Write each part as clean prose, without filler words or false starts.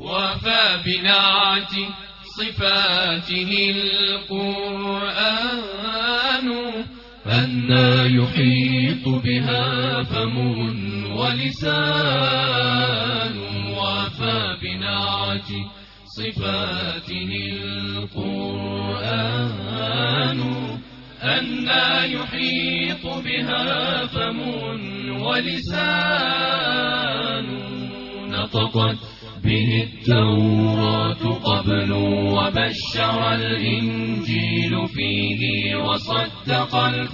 وفى بنعت صفاته القرآن أنى يحيط بها فم ولسان وفى بنعت صفاته القرآن أنى يحيط بها فم ولسان نطقت به التوراة قبل وبشر الإنجيل فيه وصدق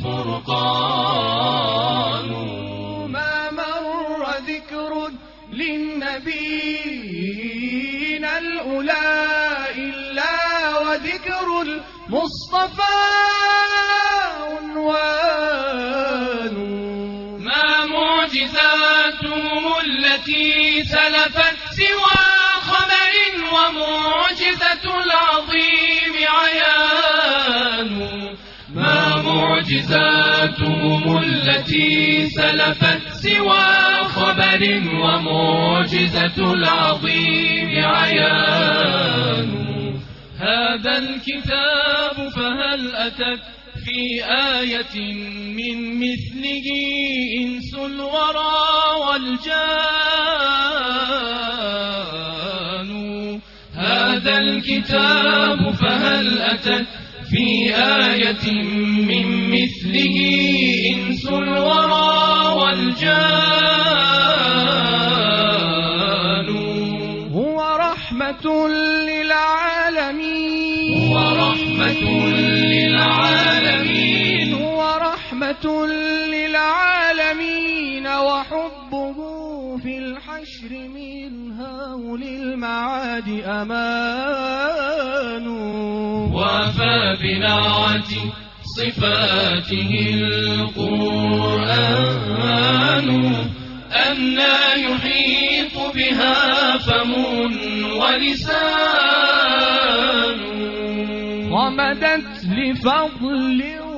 الفرقان ما مر ذكر للنبيين الأولى إلا وذكر المصطفى عنوان ما معجزاتهم التي سلفت سوى خبر ومعجزة العظيم عيان ما معجزاتهم التي سلفت سوى خبر ومعجزة العظيم عيان هذا الكتاب فهل أتت في آية من مثله إنس الورى والجان هذا الكتاب فهل أتت في آية من مثله إنس الورى والجان هو رحمة للعالمين هو رحمة للعالمين هو رحمة للعالمين وحبه في الحشر من هول المعاد أمان وفى بنعت صفاته القرآن أنى يحيط بها فم ولسان ومدت لفضل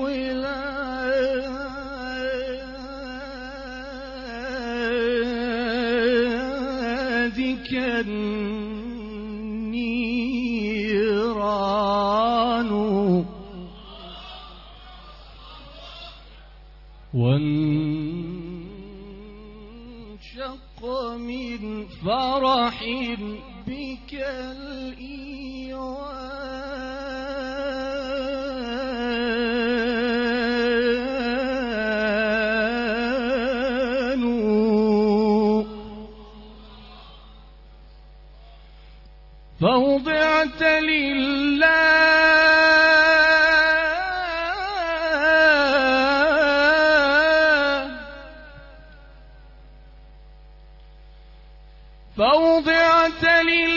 ولادك النيران وانشق من فرح بك الإيوان فوضعت لله فوضعت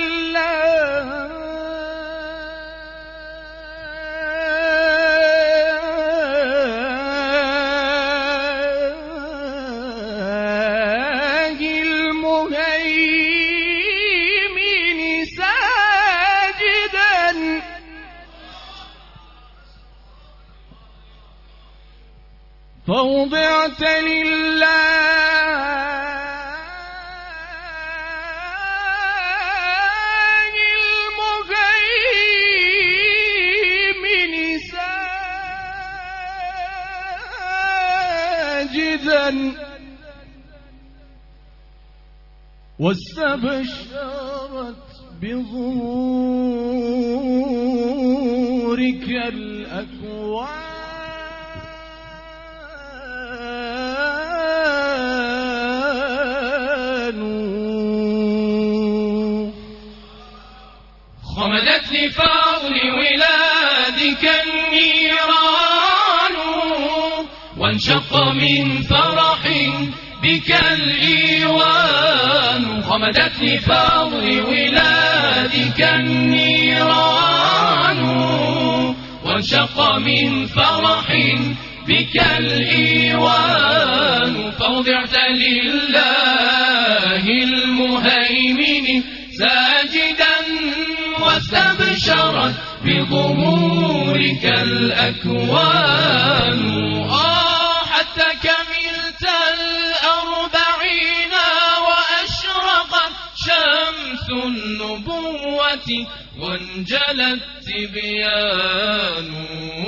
لله المهيمن ساجدا فوضعت لله المهيمن ساجدا واستبشرت بظهورك الأكوان خمدت لفضل ولادك النيران وانشق من فرح بك الإيوان خمدت لفضل ولادك النيران وانشق من فرح بك الإيوان فوضعت لله المهيمن ساجدا واستبشرت بظهورك الأكوان حتى كملت 40 وأشرقت شمس النبوة وانجلى التبيان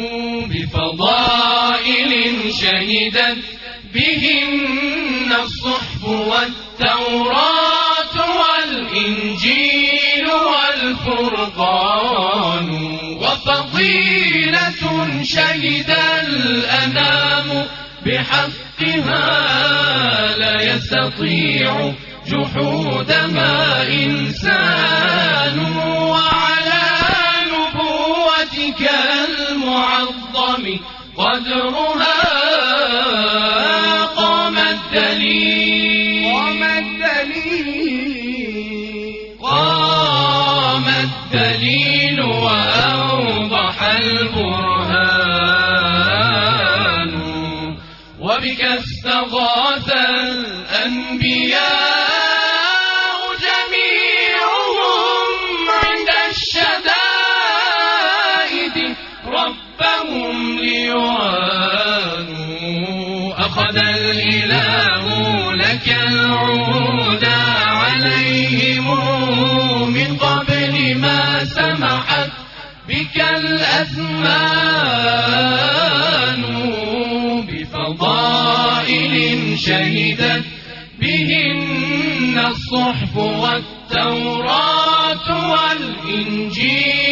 بفضائل شهدت بهن الصحف والتوراة والإنجيل والفرقان وفضيلة شهد الأنام بحقها لا يستطيع جحودها إنسان وعلى نبوتك المعظم قدرها قام الدليل وأوضح البرهان وبك استغاث الأنبياء جميعهم عند الشدائد ربهم ليعانوا أخذ الإله لك العهود عليهم من قبل ما سمحت بك الأزمان بفضائل شهدت بهن الصحف والتوراة والإنجيل